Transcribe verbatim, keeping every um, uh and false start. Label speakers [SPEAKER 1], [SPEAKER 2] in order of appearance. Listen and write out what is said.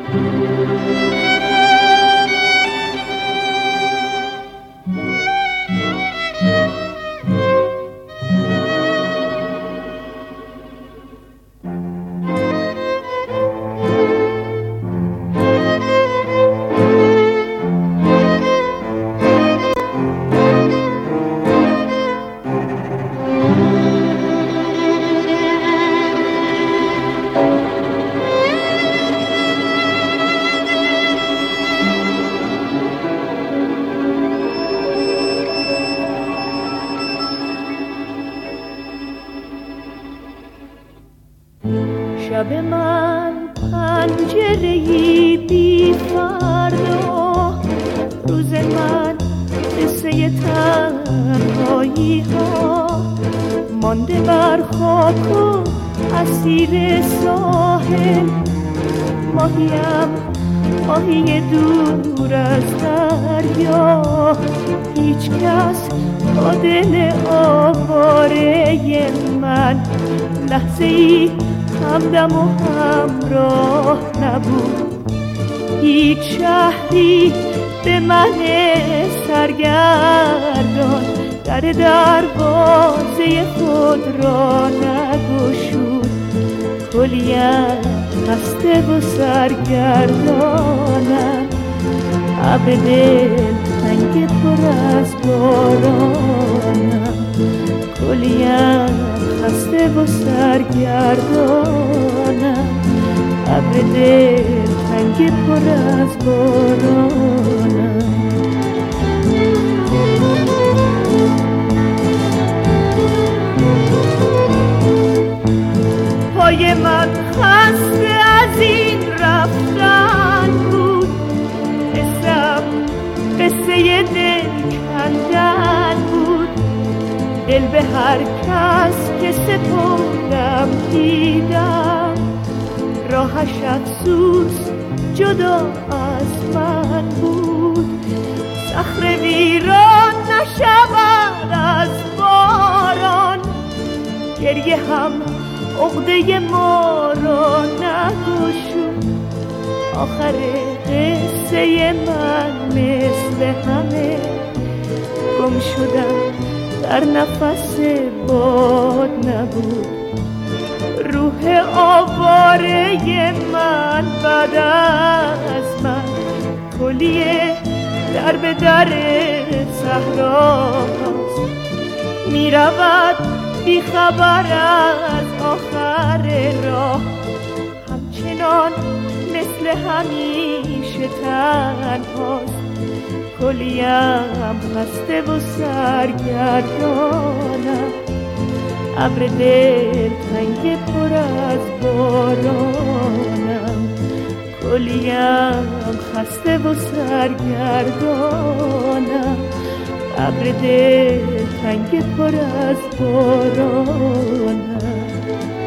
[SPEAKER 1] شب من پنجره‌ای بی فردا، روز من قصه تنهایی ها، مانده بر خاک و اسیر ساحل، ماهیم ماهی دور از دریا، هیچ کس با دل آواره من لحظه ای همدم و همراه نبود، هیچ شهری به من سرگردان در دروازه خود را نگشود، کلیم خسته و سرگردانم، ابر دل تنگ پر از بارانم، کلیم خسته و سرگردانم، ابر دل تنگ پر از بارانم. پای من خسته از این رفتن بود، قصه‌ام قصه دل کندن بود، دل به هر کس که سپردم دیدم، راهش افسوس جدا از من بود، صخره ویران نشود از باران، گریه هم عقده ما را نگشود، آخر قصه من مثل همه گم شدم در نفس باد نبود، روح آواره من بعد از من کلیه در به در صحراست، می رود بی خبر از آخر راه، همچنان مثل همیشه تنهاست، کلیم خسته و سرگردانم، ابر دل تنگ پر از بارانم، کلیم خسته و سرگردانم، ابر دل تنگ پر از بارانم.